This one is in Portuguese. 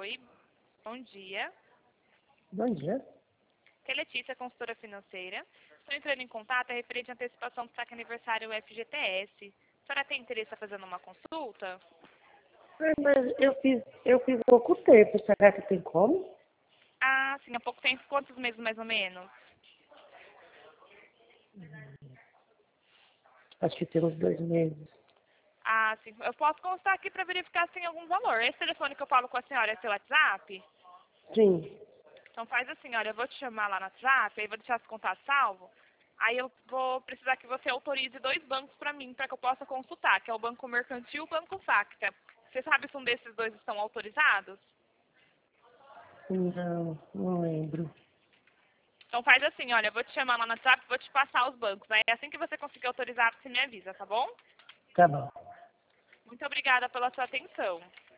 Oi, bom dia. Bom dia. Aqui é Letícia, consultora financeira. Estou entrando em contato referente à antecipação do saque aniversário FGTS. A senhora tem interesse em fazer uma consulta? Mas eu fiz há pouco tempo. Será que tem como? Ah, sim, há pouco tempo. Quantos meses mais ou menos? Acho que tem uns 2 meses. Ah, sim. Eu posso constar aqui para verificar se tem algum valor. Esse telefone que eu falo com a senhora é seu WhatsApp? Sim. Então faz assim, olha, eu vou te chamar lá no WhatsApp, aí vou deixar esse contato salvo. Aí eu vou precisar que você autorize 2 bancos para mim, para que eu possa consultar, que é o Banco Mercantil e o Banco Facta. Você sabe se um desses 2 estão autorizados? Não lembro. Então faz assim, olha, eu vou te chamar lá no WhatsApp, vou te passar os bancos. Aí assim que você conseguir autorizar, você me avisa, tá bom? Tá bom. Muito obrigada pela sua atenção.